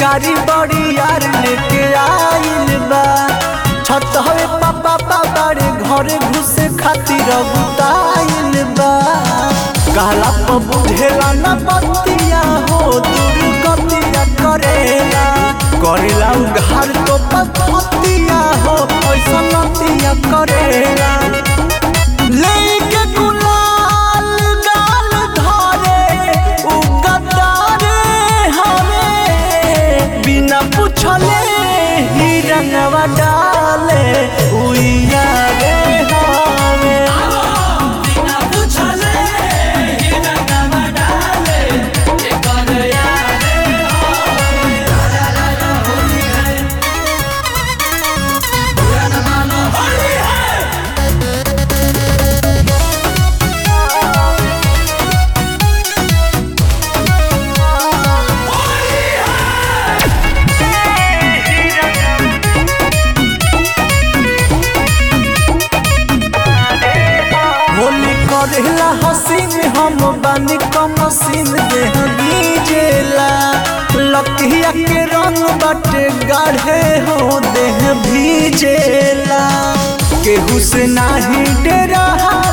शिकारी बड़ी यार लेके आइल बा। छत हवे पापा बाड़े घरे घुसे खातिर बुताइल बा। कहला पर बुझेला न बतिया हो दुर्गतिया करेला उघार तो पतिया हो ऐसा नतिया करेला। लेके गुलाल गाल धरे उ गद्दारे हवे बिना पूछले ही रंगवा डाले उइया रे हवे। बिना पूछले ही रंगवा डाले एकर यारे हवे। ला ला ला होली है पूरा न मानो होली है। होली करेला हसीन हम बानी कम सीन देह गीजेला। लकिया के रंग बाटे गाढ़े हो देह भीजेला। केहू से नाही डरा